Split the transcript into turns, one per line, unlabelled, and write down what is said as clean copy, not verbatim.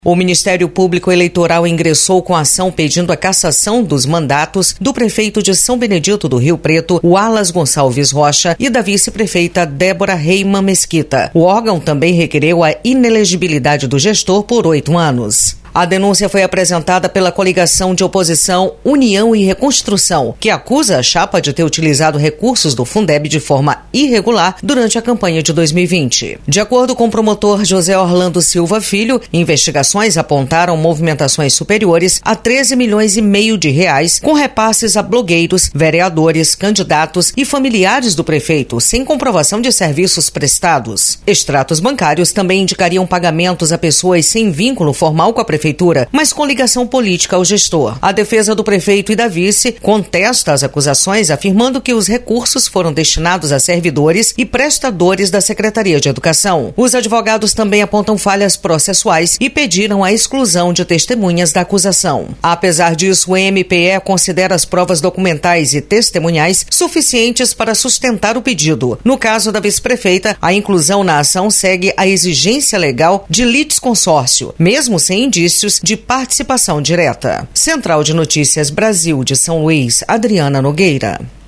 O Ministério Público Eleitoral ingressou com ação pedindo a cassação dos mandatos do prefeito de São Benedito do Rio Preto, Wallace Gonçalves Rocha, e da vice-prefeita Débora Reiman Mesquita. O órgão também requereu a inelegibilidade do gestor por 8 anos. A denúncia foi apresentada pela coligação de oposição União e Reconstrução, que acusa a chapa de ter utilizado recursos do Fundeb de forma irregular durante a campanha de 2020. De acordo com o promotor José Orlando Silva Filho, investigações apontaram movimentações superiores a 13 milhões e meio de reais com repasses a blogueiros, vereadores, candidatos e familiares do prefeito, sem comprovação de serviços prestados. Extratos bancários também indicariam pagamentos a pessoas sem vínculo formal com a prefeitura, mas com ligação política ao gestor. A defesa do prefeito e da vice contesta as acusações, afirmando que os recursos foram destinados a servidores e prestadores da Secretaria de Educação. Os advogados também apontam falhas processuais e pediram a exclusão de testemunhas da acusação. Apesar disso, o MPE considera as provas documentais e testemunhais suficientes para sustentar o pedido. No caso da vice-prefeita, a inclusão na ação segue a exigência legal de litisconsórcio, mesmo sem indícios de participação direta. Central de Notícias Brasil de São Luís, Adriana Nogueira.